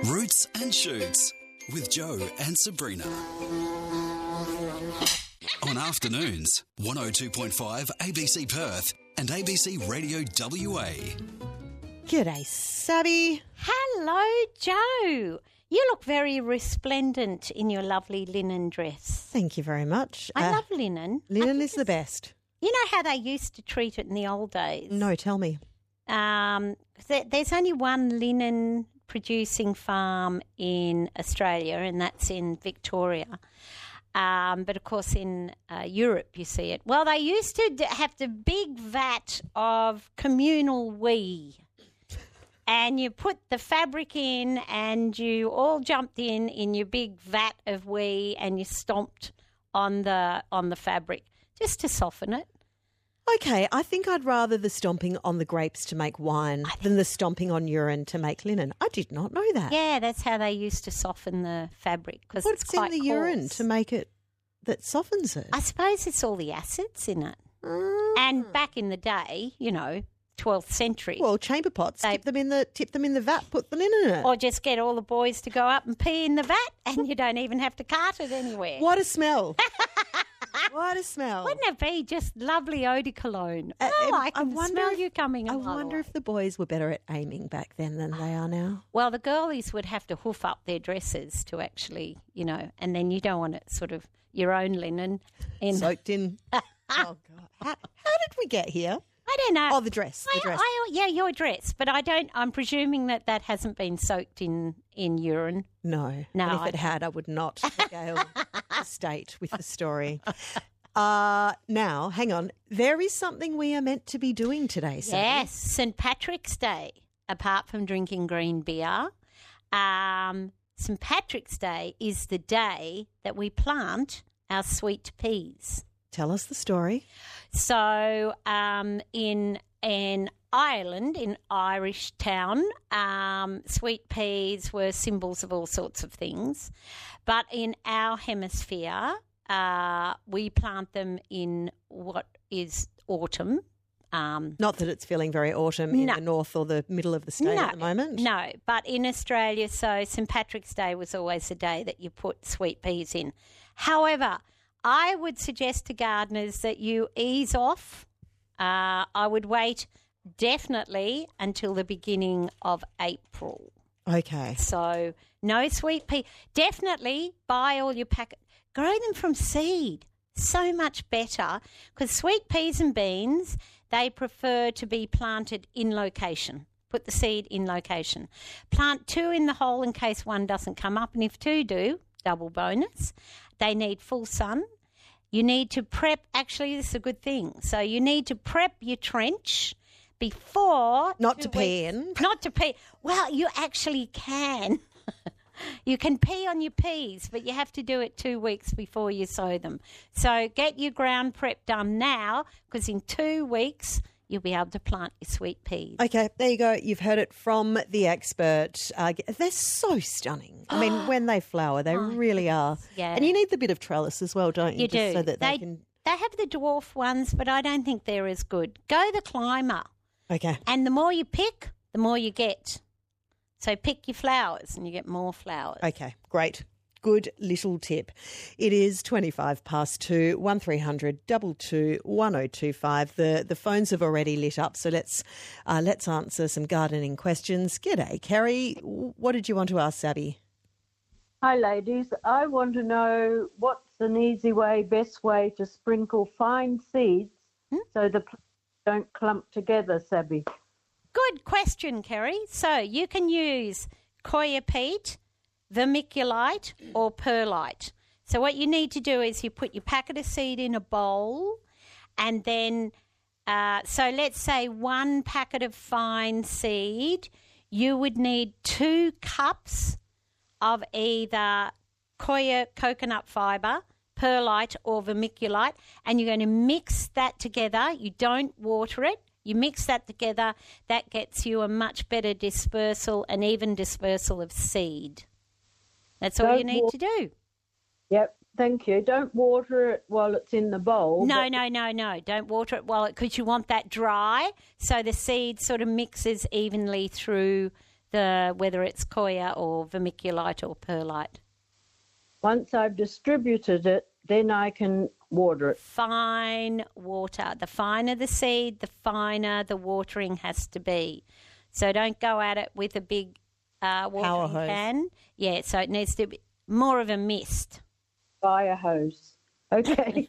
Roots and Shoots with Joe and Sabrina. On afternoons, 102.5 ABC Perth and ABC Radio WA. G'day, Sabby. Hello, Joe. You look very resplendent in your lovely linen dress. Thank you very much. I love linen. Linen is the best. You know how they used to treat it in the old days? No, tell me. There's only one linen producing farm in Australia, and that's in Victoria. But, of course, in Europe you see it. Well, they used to have the big vat of communal wee. And you put the fabric in and you all jumped in your big vat of wee and you stomped on the fabric just to soften it. Okay, I think I'd rather the stomping on the grapes to make wine than the stomping on urine to make linen. I did not know that. Yeah, that's how they used to soften the fabric because it's quite What's in the urine to make it that softens it? I suppose it's all the acids in it. And back in the day, 12th century. Well, chamber pots, tip them in the vat, put the linen in it. Or just get all the boys to go up and pee in the vat and you don't even have to cart it anywhere. What a smell. What a smell. Wouldn't it be just lovely eau de cologne? I can smell you coming. I wonder if the boys were better at aiming back then than they are now. Well, the girlies would have to hoof up their dresses to actually, and then you don't want it sort of your own linen. Soaked in. Oh, God. How did we get here? I don't know. Oh, the dress. Yeah, your dress. But I'm presuming that hasn't been soaked in urine. No. And if it had, I would not regale the state with the story. Now, hang on. There is something we are meant to be doing today, Sally. Yes, St. Patrick's Day, apart from drinking green beer. St. Patrick's Day is the day that we plant our sweet peas. Tell us the story. So in Ireland, in Irish town, sweet peas were symbols of all sorts of things. But in our hemisphere, we plant them in what is autumn. Not that it's feeling very autumn in the north or the middle of the state at the moment. No, but in Australia, so St. Patrick's Day was always the day that you put sweet peas in. However, I would suggest to gardeners that you ease off. I would wait definitely until the beginning of April. Okay. So no sweet pea. Definitely buy all your packets. Grow them from seed. So much better because sweet peas and beans, they prefer to be planted in location. Put the seed in location. Plant 2 in the hole in case one doesn't come up, and if 2 do, double bonus. They need full sun. You need to prep. Actually, this is a good thing. So you need to prep your trench before. Not to pee in. Not to pee. Well, you actually can. You can pee on your peas, but you have to do it 2 weeks before you sow them. So get your ground prep done now because in 2 weeks you'll be able to plant your sweet peas. Okay, there you go. You've heard it from the expert. They're so stunning. I mean, when they flower, they really are. Yeah. And you need the bit of trellis as well, don't you? You do. So that they can... They have the dwarf ones, but I don't think they're as good. Go the climber. Okay. And the more you pick, the more you get. So pick your flowers and you get more flowers. Okay, great. Good little tip. It is 2:25. 1300 22 1025. The phones have already lit up, so let's answer some gardening questions. G'day, Kerry. What did you want to ask Sabby? Hi, ladies. I want to know what's an easy way, best way to sprinkle fine seeds so the plants don't clump together, Sabby. Good question, Kerry. So you can use coir peat, vermiculite or perlite. So what you need to do is you put your packet of seed in a bowl and then, so let's say 1 packet of fine seed, you would need 2 cups of either coir coconut fibre, perlite or vermiculite, and you're going to mix that together. You don't water it. You mix that together. That gets you a much better dispersal, an even dispersal of seed. That's all you need to do. Yep, thank you. Don't water it while it's in the bowl. No. Don't water it because you want that dry so the seed sort of mixes evenly through whether it's Koya or vermiculite or perlite. Once I've distributed it, then I can water it. Fine water. The finer the seed, the finer the watering has to be. So don't go at it with a big watering Power hose. can. Yeah, so it needs to be more of a mist. Fire hose. Okay.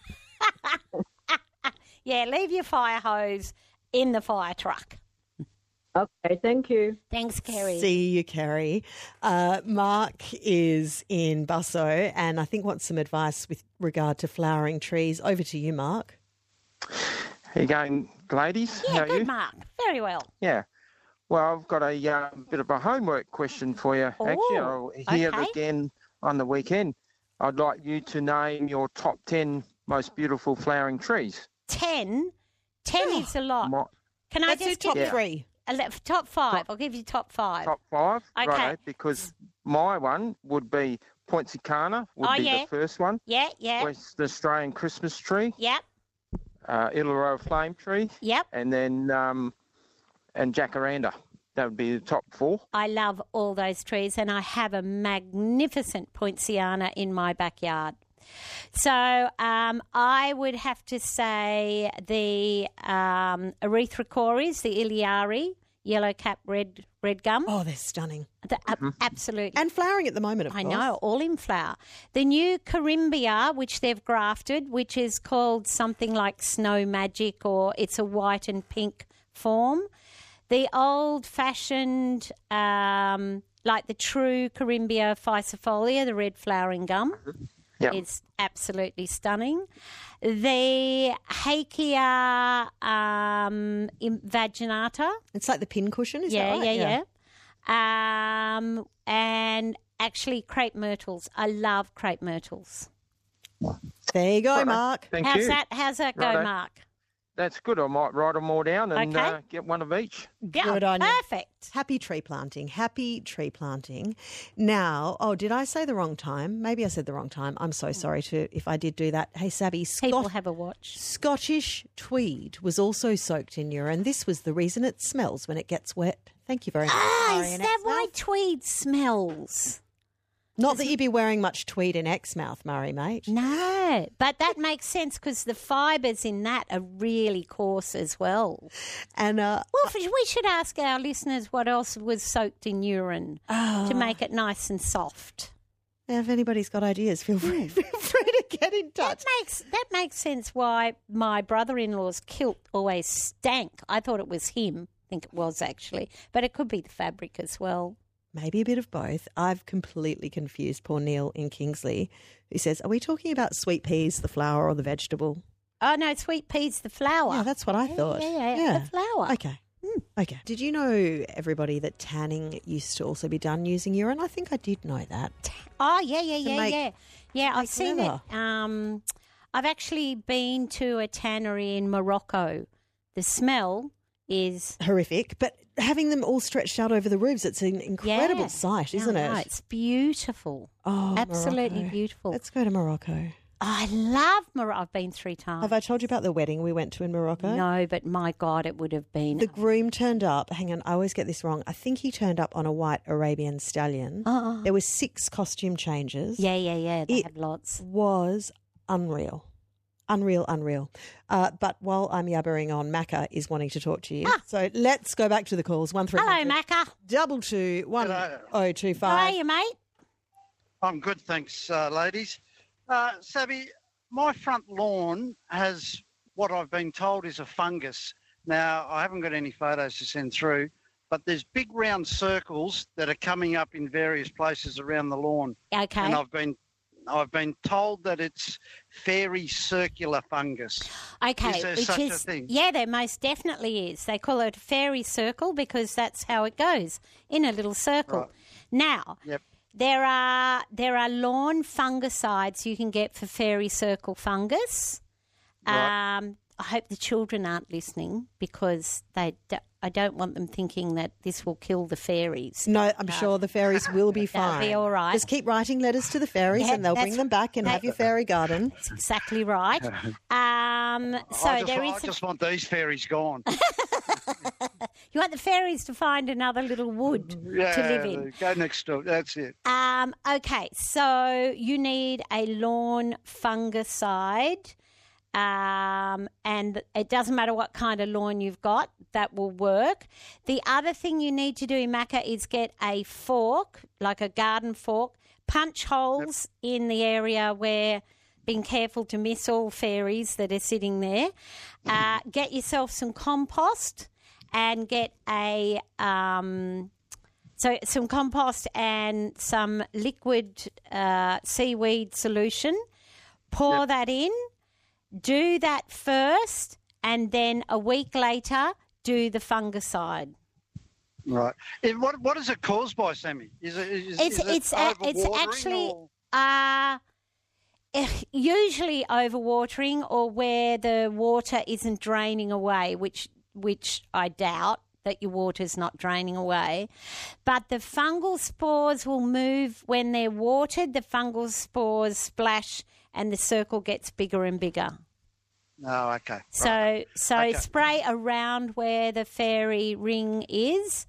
Yeah, leave your fire hose in the fire truck. Okay, thank you. Thanks, Kerry. See you, Kerry. Mark is in Busso and I think wants some advice with regard to flowering trees. Over to you, Mark. How you going, ladies? Yeah, How are good, you? Mark. Very well. Yeah. Well, I've got a bit of a homework question for you. Actually, I'll hear okay. it again on the weekend. I'd like you to name your top 10 most beautiful flowering trees. 10? 10 is a lot. Can I Let's do just top give three. top 5? I'll give you top 5. Top 5? Okay. Righto, because my one would be Poinciana, would be the first one. Yeah, yeah. West Australian Christmas tree. Yep, Illawarra flame tree. yep. And then and jacaranda. That would be the top 4. I love all those trees and I have a magnificent Poinciana in my backyard. So I would have to say the Erythrocoris, the Iliari, yellow cap, red gum. Oh, they're stunning. Absolutely. And flowering at the moment, of I course. know, all in flower. The new Corimbia, which they've grafted, which is called something like Snow Magic, or it's a white and pink form. The old-fashioned, like the true Corimbia physifolia, the red flowering gum, is absolutely stunning. The Hakea vaginata. It's like the pin cushion, is Yeah, that right? yeah. And actually crepe myrtles. I love crepe myrtles. There you go, Mark. Thank How's you. that go, Righto. Mark? That's good. I might write them all down and Okay. get one of each. Good on you. Perfect. Happy tree planting. Happy tree planting. Now, did I say the wrong time? Maybe I said the wrong time. I'm so sorry if I did do that. Hey, Sabby, People have a watch. Scottish tweed was also soaked in urine. This was the reason it smells when it gets wet. Thank you very much. Murray Is in that why Exmouth. tweed smells? Not that you'd be wearing much tweed in Exmouth, Murray, mate. No, but that makes sense because the fibres in that are really coarse as well. And Well, we should ask our listeners what else was soaked in urine to make it nice and soft. if anybody's got ideas, feel free to get in touch. That makes sense why my brother-in-law's kilt always stank. I thought it was him. I think it was actually, but it could be the fabric as well. Maybe a bit of both. I've completely confused poor Neil in Kingsley, who says, are we talking about sweet peas, the flower, or the vegetable? Oh, no, sweet peas, the flower. Yeah, that's what I thought. Yeah, the flower. Okay. Okay. Did you know, everybody, that tanning used to also be done using urine? I think I did know that. Oh, yeah. make- Yeah, I've seen leather. it. I've actually been to a tannery in Morocco. The smell is... Horrific, but having them all stretched out over the roofs, it's an incredible Yeah. sight, isn't No, it? it's beautiful. Oh, Absolutely Morocco. beautiful. Let's go to Morocco. I love Morocco. I've been 3 times. Have I told you about the wedding we went to in Morocco? No, but my God, it would have been... The groom turned up. Hang on, I always get this wrong. I think he turned up on a white Arabian stallion. There were 6 costume changes. Yeah. They It have lots. Was unreal. Unreal. But while I'm yabbering on, Macca is wanting to talk to you. So let's go back to the calls. 1300 Hello, Macca. 222 1025. How are you, mate? I'm good, thanks, ladies. Sabby, my front lawn has what I've been told is a fungus. Now, I haven't got any photos to send through, but there's big round circles that are coming up in various places around the lawn. Okay. And I've been told that it's fairy circular fungus. Okay, Is there which such is a thing? yeah, there most definitely is. They call it a fairy circle because that's how it goes, in a little circle. Right. Now, Yep. there are lawn fungicides you can get for fairy circle fungus. Right. I hope the children aren't listening because I don't want them thinking that this will kill the fairies. No, I'm sure the fairies will be That'll fine. be all right. Just keep writing letters to the fairies Yeah, and they'll bring that's- them back and have your fairy garden. That's exactly right. So I there is just want these fairies gone. You want the fairies to find another little wood to live in. Go next door. That's it. Okay, so you need a lawn fungicide, and it doesn't matter what kind of lawn you've got, that will work. The other thing you need to do, Macca, is get a fork, like a garden fork, punch holes in the area where, being careful to miss all fairies that are sitting there. Get yourself some compost and get some compost and some liquid seaweed solution. Pour that in. Do that first, and then a week later, do the fungicide. Right. What is it caused by, Sammy? Is it It's actually usually overwatering, or where the water isn't draining away, which I doubt that your water's not draining away. But the fungal spores will move when they're watered. The fungal spores splash, and the circle gets bigger and bigger. Oh, okay. So spray around where the fairy ring is.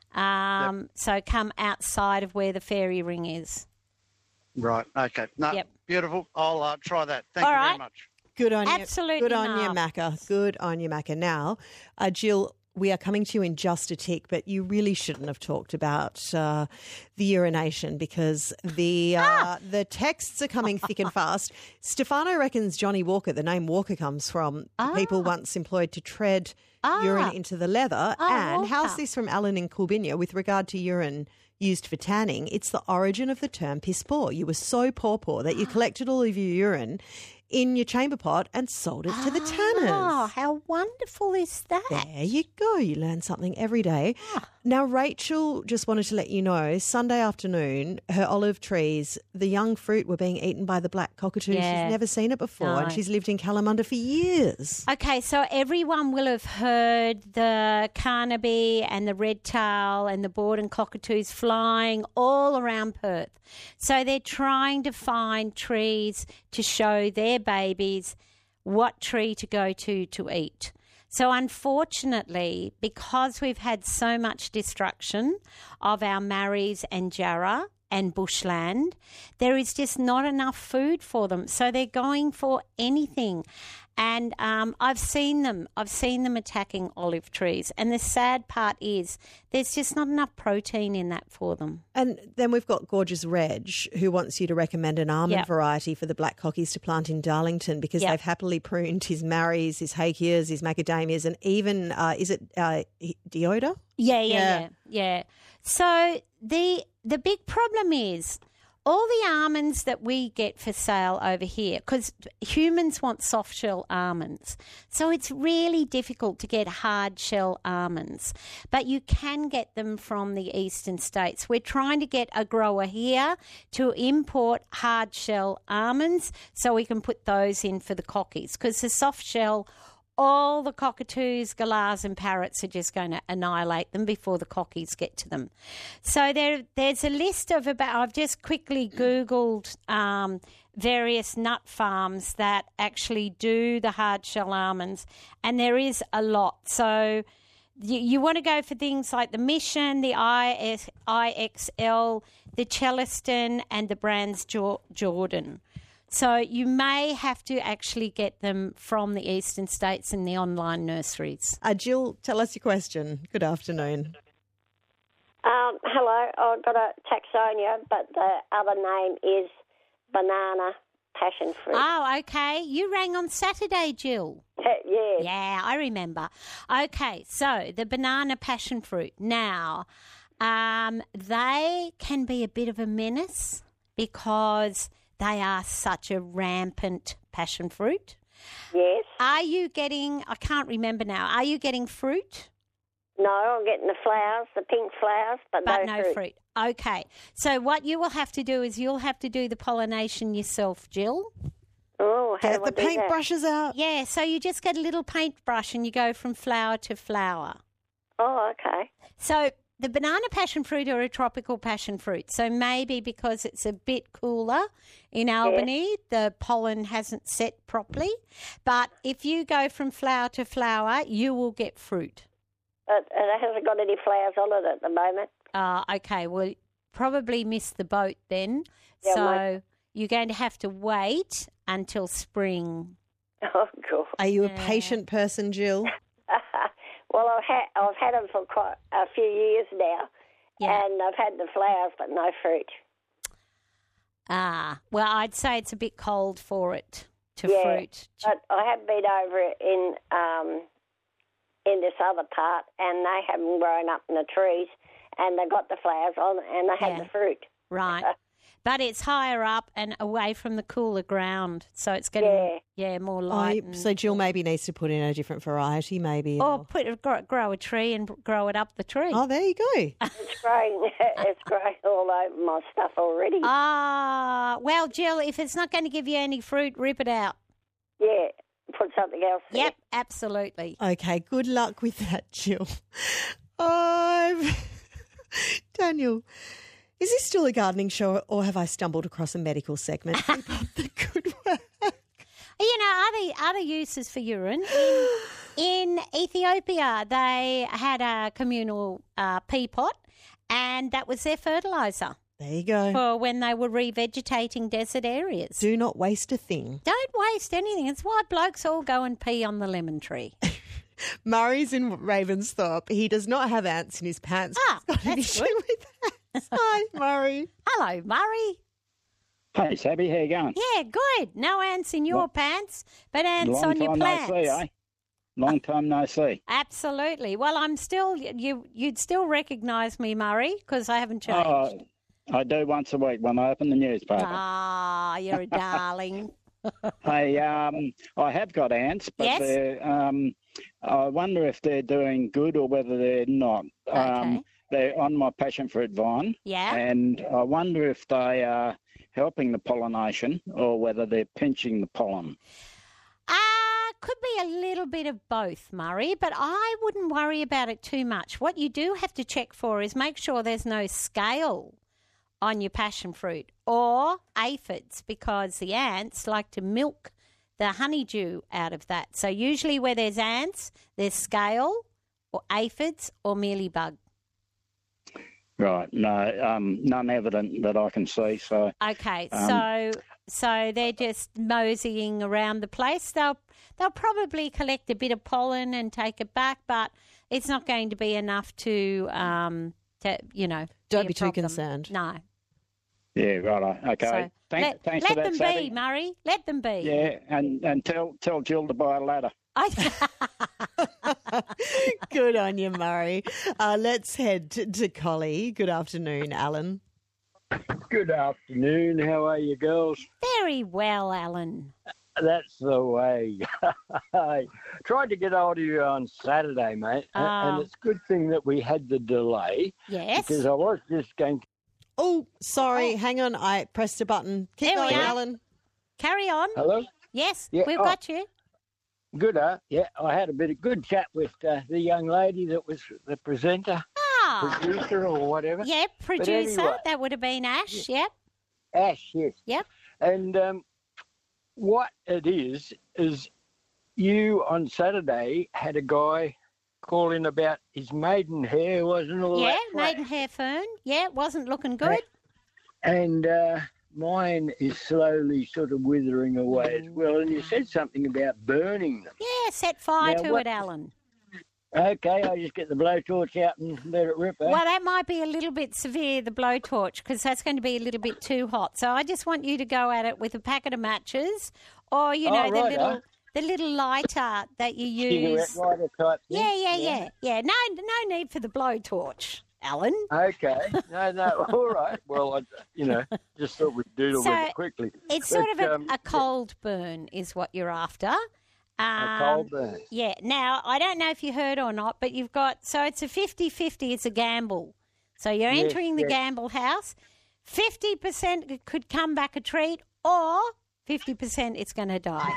So come outside of where the fairy ring is. Right. Okay. No, beautiful. I'll try that. Thank you very much. Good on you. Absolutely, Good on you, Mark. Macca. Good on you, Macca. Now, Jill, we are coming to you in just a tick, but you really shouldn't have talked about the urination, because the texts are coming thick and fast. Stefano reckons Johnny Walker, the name Walker comes from people once employed to tread urine into the leather. And Walker. how's this from Alan in Coolbinia with regard to urine used for tanning? It's the origin of the term piss poor. You were so poor that you collected all of your urine in your chamber pot and sold it to the tanners. Oh, how wonderful is that? There you go. You learn something every day. Now, Rachel just wanted to let you know, Sunday afternoon, her olive trees, the young fruit were being eaten by the black cockatoo. Yeah. She's never seen it before, No. and she's lived in Kalamunda for years. Okay, so everyone will have heard the carnaby and the red tail and the Borden cockatoos flying all around Perth. So they're trying to find trees to show their babies what tree to go to eat. So unfortunately, because we've had so much destruction of our marries and jarrah and bushland, there is just not enough food for them. So they're going for anything. And I've seen them attacking olive trees. And the sad part is there's just not enough protein in that for them. And then we've got Gorgeous Reg, who wants you to recommend an almond variety for the black cockies to plant in Darlington, because they've happily pruned his marries, his hakeas, his macadamias, and even, is it deodar? Yeah. So the big problem is all the almonds that we get for sale over here, because humans want soft shell almonds. So it's really difficult to get hard shell almonds, but you can get them from the eastern states. We're trying to get a grower here to import hard shell almonds so we can put those in for the cockies, because the soft shell, all the cockatoos, galahs and parrots are just going to annihilate them before the cockies get to them. So there's a list of I've just quickly Googled various nut farms that actually do the hard shell almonds, and there is a lot. So you want to go for things like the Mission, the IXL, the Celestin, and the Brands Jordan. So you may have to actually get them from the eastern states in the online nurseries. Jill, tell us your question. Good afternoon. Hello, I've got a taxonia, but the other name is banana passion fruit. Oh, okay. You rang on Saturday, Jill. Yeah. Yeah, I remember. Okay, so the banana passion fruit. Now, they can be a bit of a menace because they are such a rampant passion fruit. Yes. Are you getting, I can't remember now, are you getting fruit? No, I'm getting the flowers, the pink flowers, but no fruit. Okay. So what you will have to do is you'll have to do the pollination yourself, Jill. Oh, how Get do I the do that? paintbrushes out. Yeah, so you just get a little paintbrush and you go from flower to flower. Oh, okay. So the banana passion fruit are a tropical passion fruit. So maybe because it's a bit cooler in Albany, the pollen hasn't set properly. But if you go from flower to flower, you will get fruit. It hasn't got any flowers on it at the moment. Okay, well, probably missed the boat then. Yeah, So you're going to have to wait until spring. Oh, God. Are you a patient person, Jill? Well, I've had them for quite a few years now, Yeah. and I've had the flowers but no fruit. Well, I'd say it's a bit cold for it to Yeah, fruit. but I have been over in this other part, and they haven't grown up in the trees, and they got the flowers on, and they had Yeah. the fruit. Right. But it's higher up and away from the cooler ground, so it's getting more light. So Jill maybe needs to put in a different variety, maybe. Or grow a tree and grow it up the tree. Oh, there you go. It's growing. It's growing all over my stuff already. Well, Jill, if it's not going to give you any fruit, rip it out. Yeah, put something else in. Yep, absolutely. Okay, good luck with that, Jill. Daniel, is this still a gardening show or have I stumbled across a medical segment? Keep up the good work. You know, other uses for urine. In Ethiopia, they had a communal pea pot, and that was their fertiliser There you go. for when they were revegetating desert areas. Do not waste a thing. Don't waste anything. It's why blokes all go and pee on the lemon tree. Murray's in Ravensthorpe. He does not have ants in his pants. He's got an that's issue with ants. Hi, Murray. Hello, Murray. Hey, Sabby, how you going? Yeah, good. No ants in your pants, but ants on your plants. Long time no see, eh? Long time no see. Absolutely. Well, I'm still you'd still recognise me, Murray, because I haven't changed. Oh, I do once a week when I open the newspaper. Ah, you're a darling. Hey, I have got ants, but Yes? they're, I wonder if they're doing good or whether they're not. Okay. They're on my passion fruit vine, Yeah. and I wonder if they are helping the pollination or whether they're pinching the pollen. Could be a little bit of both, Murray, but I wouldn't worry about it too much. What you do have to check for is make sure there's no scale on your passion fruit or aphids, because the ants like to milk the honeydew out of that. So usually where there's ants, there's scale or aphids or mealybug. Right, no, none evident that I can see. So Okay, so they're just moseying around the place. They'll probably collect a bit of pollen and take it back, but it's not going to be enough to Don't be a too problem. concerned. No. yeah, right, okay. So Thanks let for that, them Sabby. be, Murray. Let them be. Yeah, and tell Jill to buy a ladder. Good on you, Murray. Let's head to Collie. Good afternoon, Alan. Good afternoon. How are you, girls? Very well, Alan. That's the way. I tried to get hold of you on Saturday, mate, and it's a good thing that we had the delay. Yes. Because I was just going to... Oh, sorry. Hang on. I pressed a button. Keep There we going, are. Alan. Carry on. Hello? Yes, Yeah, we've oh. got you. Good, Yeah, I had a bit of good chat with the young lady that was the presenter, Ah, producer or whatever. yeah, producer. anyway. That would have been Ash. Yep. Ash, yes. Yep. And what it is you on Saturday had a guy call in about his maiden hair, wasn't all Yeah, that flat? maidenhair fern. Yeah, it wasn't looking good. And mine is slowly sort of withering away as well. And you said something about burning them. Yeah, set fire Now, to what- it, Alan. Okay, I just get the blowtorch out and let it rip. Well, that might be a little bit severe, the blowtorch, because that's going to be a little bit too hot. So I just want you to go at it with a packet of matches, or the little lighter that you use. Cigarette lighter type thing. Yeah. No need for the blowtorch, Alan. Okay. No. All right. Well, I just thought we'd doodle So, with it quickly. It's sort But, of a cold burn is what you're after. a cold burn. Yeah. Now, I don't know if you heard or not, but you've got, so it's a 50-50, it's a gamble. So you're Yes, entering the yes. gamble house. 50% could come back a treat, or 50% it's going to die.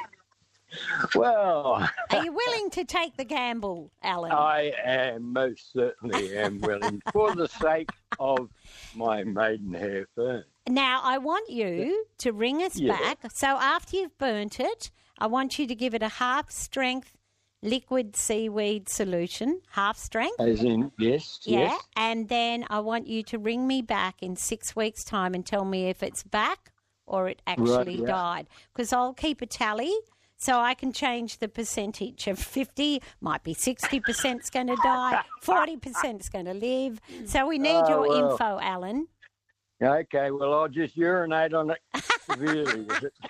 Well, Are you willing to take the gamble, Alan? I am most certainly am willing for the sake of my maidenhair fern. Now, I want you to ring us Yeah. back. So after you've burnt it, I want you to give it a half-strength liquid seaweed solution, half strength. As in, yes, Yeah, yes. and then I want you to ring me back in 6 weeks' time and tell me if it's back or it actually yeah. died. Because I'll keep a tally so I can change the percentage of 50, might be 60% is going to die, 40% is going to live. So we need your info, Alan. Okay, well, I'll just urinate on it severely with it.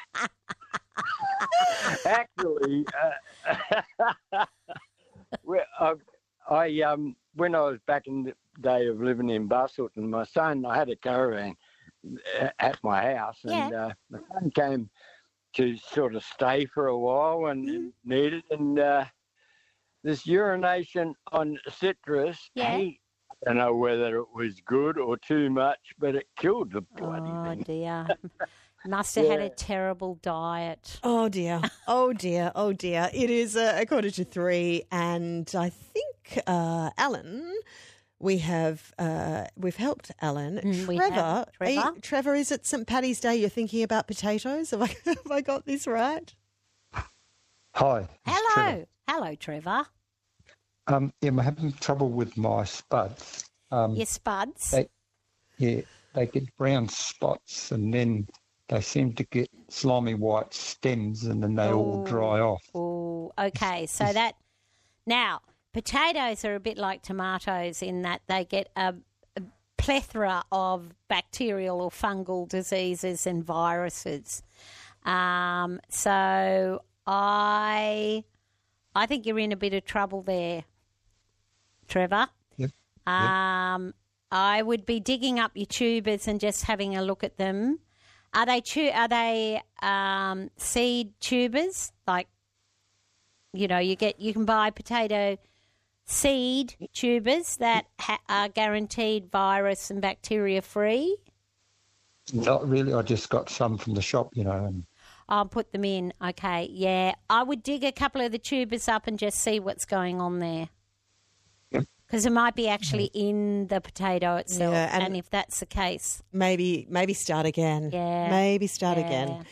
Actually, when I was back in the day of living in Busselton, my son, I had a caravan at my house, and my son came to sort of stay for a while and needed, and this urination on citrus, I don't know whether it was good or too much, but it killed the bloody thing. Oh, dear. Must have had a terrible diet. Oh, dear. Oh, dear. Oh, dear. It is a 2:45, and I think, Alan, we've helped Alan. Trevor, is it St. Paddy's Day you're thinking about potatoes? Have I got this right? Hi. Hello. Hello, Trevor. I'm having trouble with my spuds. Your spuds? They get brown spots, and then they seem to get slimy white stems, and then they all dry off. Oh, okay. So now potatoes are a bit like tomatoes in that they get a plethora of bacterial or fungal diseases and viruses. So I think you're in a bit of trouble there, Trevor. Yep. I would be digging up your tubers and just having a look at them. Are they seed tubers? Like, you can buy potato seed tubers that are guaranteed virus and bacteria free? Not really. I just got some from the shop, and I'll put them in. Okay, yeah. I would dig a couple of the tubers up and just see what's going on there. Because it might be actually in the potato itself, and if that's the case, maybe start again. Yeah, maybe start again.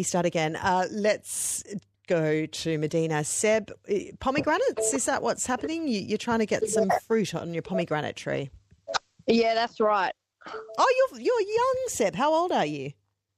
Let's go to Medina. Seb, pomegranates, is that what's happening? You're trying to get some fruit on your pomegranate tree. Yeah, that's right. Oh, you're young, Seb. How old are you?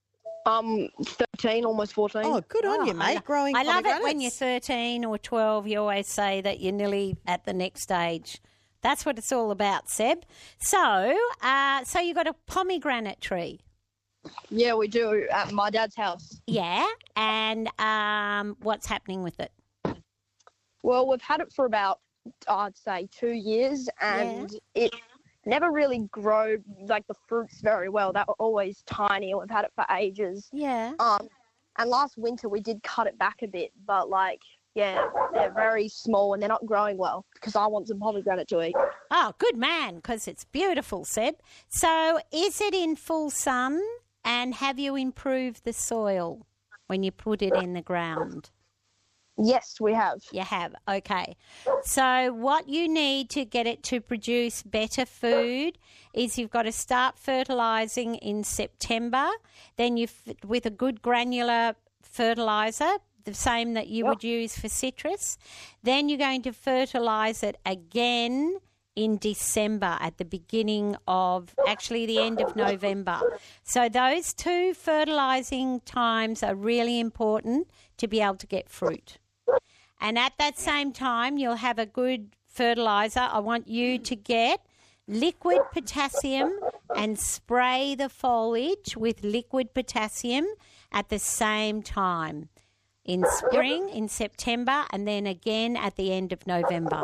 13, almost 14. Oh, good on you, mate. Growing I love pomegranates. it when you're 13 or 12. You always say that you're nearly at the next stage. That's what it's all about, Seb. So you got a pomegranate tree. Yeah, we do at my dad's house. Yeah, and what's happening with it? Well, we've had it for about, I'd say, 2 years, and it never really grew, like, the fruits very well. They were always tiny, and we've had it for ages. Yeah. And last winter we did cut it back a bit, but, they're very small and they're not growing well because I want some pomegranate to eat. Oh, good man, because it's beautiful, Seb. So is it in full sun, and have you improved the soil when you put it in the ground? Yes, we have. You have, okay. So what you need to get it to produce better food is you've got to start fertilising in September. Then with a good granular fertiliser, the same that you would use for citrus. Then you're going to fertilise it again in December at the beginning of, actually the end of November. So those two fertilising times are really important to be able to get fruit. And at that same time, you'll have a good fertiliser. I want you to get liquid potassium and spray the foliage with liquid potassium at the same time. In spring, in September, and then again at the end of November.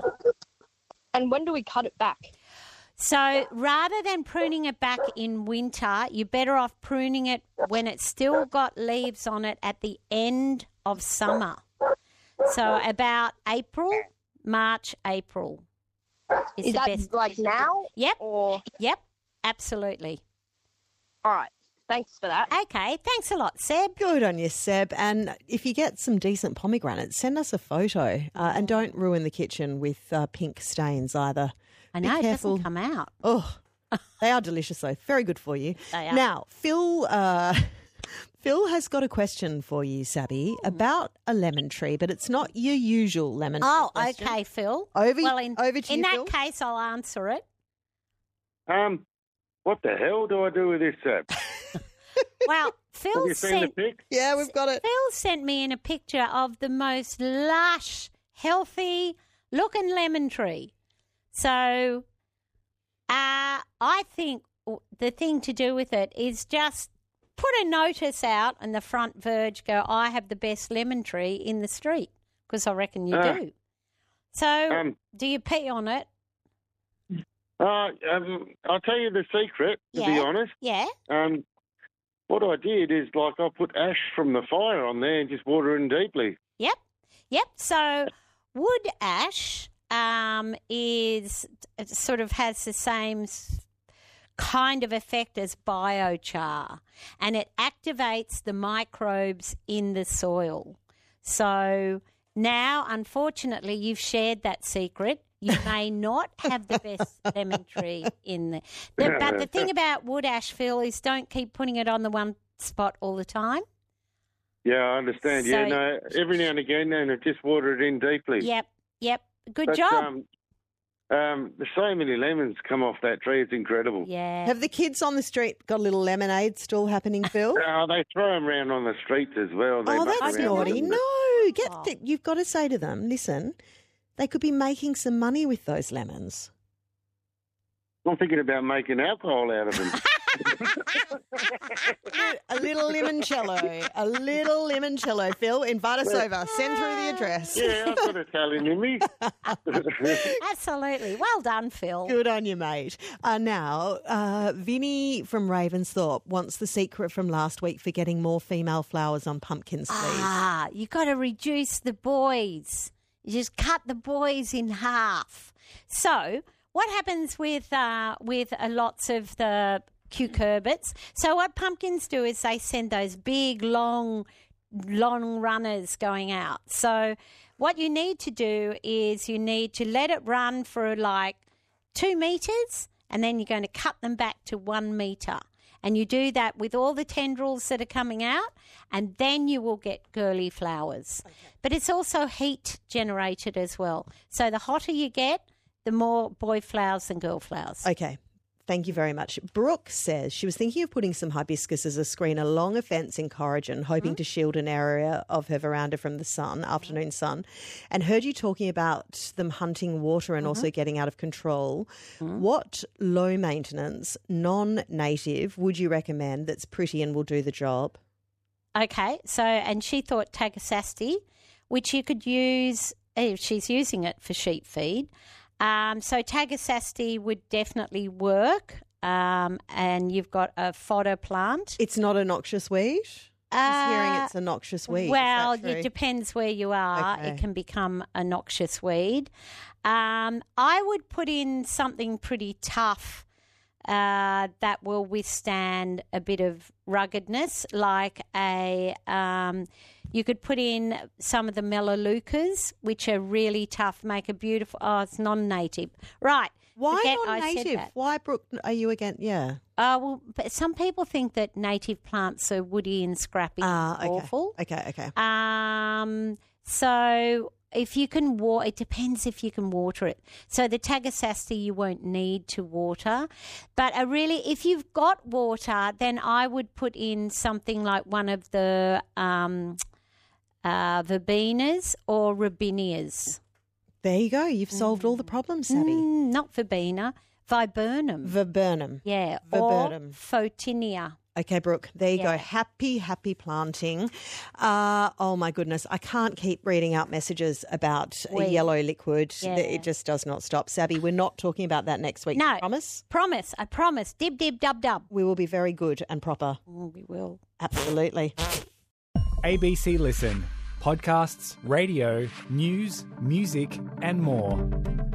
And when do we cut it back? So rather than pruning it back in winter, you're better off pruning it when it's still got leaves on it at the end of summer. So about March, April. Is that best. Like now? Yep. Or... Yep, absolutely. All right. Thanks for that. Okay, thanks a lot, Seb. Good on you, Seb. And if you get some decent pomegranates, send us a photo. And don't ruin the kitchen with pink stains either. I know, it doesn't come out. Oh, they are delicious though. Very good for you. They are. Now, Phil Phil has got a question for you, Sabby, about a lemon tree, but it's not your usual lemon tree Oh, question. okay, Phil. Over to in you, that Phil. case, I'll answer it. What the hell do I do with this, Sab? Well, Phil Have you seen the sent pic? Yeah, we've got it. Phil sent me in a picture of the most lush, healthy-looking lemon tree. So I think the thing to do with it is just put a notice out on the front verge, go, I have the best lemon tree in the street, because I reckon you do. So do you pee on it? I'll tell you the secret, to be honest. Yeah. What I did is, I put ash from the fire on there and just water in deeply. Yep. So wood ash is sort of has the same kind of effect as biochar, and it activates the microbes in the soil. So now, unfortunately, you've shared that secret. You may not have the best lemon tree in there. But the thing about wood ash, Phil, is don't keep putting it on the one spot all the time. Yeah, I understand. So- Every now and again, and just water it in deeply. Yep. Good But, job. There's so many lemons come off that tree. It's incredible. Yeah. Have the kids on the street got a little lemonade still happening, Phil? They throw them around on the streets as well. They Oh, muck that's around naughty. with them. No, you've got to say to them, listen, they could be making some money with those lemons. I'm thinking about making alcohol out of them. A little limoncello, Phil. Invite us over. Send through the address. Yeah, I've got Italian in me. Absolutely. Well done, Phil. Good on you, mate. Now, Vinny from Ravensthorpe wants the secret from last week for getting more female flowers on pumpkins, please. You got to reduce the boys. You just cut the boys in half. So what happens with lots of the cucurbits? So what pumpkins do is they send those big, long runners going out. So what you need to do is you need to let it run for 2 metres, and then you're going to cut them back to 1 metre. And you do that with all the tendrils that are coming out, and then you will get girly flowers. Okay. But it's also heat generated as well. So the hotter you get, the more boy flowers than girl flowers. Okay. Thank you very much. Brooke says she was thinking of putting some hibiscus as a screen along a fence in Corrigan, hoping to shield an area of her veranda from the sun, afternoon sun, and heard you talking about them hunting water and also getting out of control. What low maintenance, non-native would you recommend that's pretty and will do the job? Okay, so, and she thought Tagasasti, which you could use, if she's using it for sheep feed. So Tagasasti would definitely work, and you've got a fodder plant. It's not a noxious weed? She's hearing it's a noxious weed. Well, Is that true? it depends where you are. Okay. It can become a noxious weed. I would put in something pretty tough that will withstand a bit of ruggedness, like you could put in some of the melaleucas, which are really tough, make a beautiful, it's non-native. Right. Why Forget not I said native? that. Why, Brooke, are you against, yeah. Well, but some people think that native plants are woody and scrappy and okay. awful. Okay. So if you can it depends if you can water it. So the Tagasasti you won't need to water. But if you've got water, then I would put in something like one of the verbenas or robinias. There you go. You've solved all the problems, Sabby. Not verbena, viburnum. Yeah, Viburnum. or photinia. Okay, Brooke, there you go. Yeah. Happy planting. Oh, my goodness. I can't keep reading out messages about a yellow liquid. Yeah. It just does not stop. Sabby, we're not talking about that next week. No. Promise? Promise. I promise. Dib, dib, dub, dub. We will be very good and proper. We will. Absolutely. ABC Listen. Podcasts, radio, news, music, and more.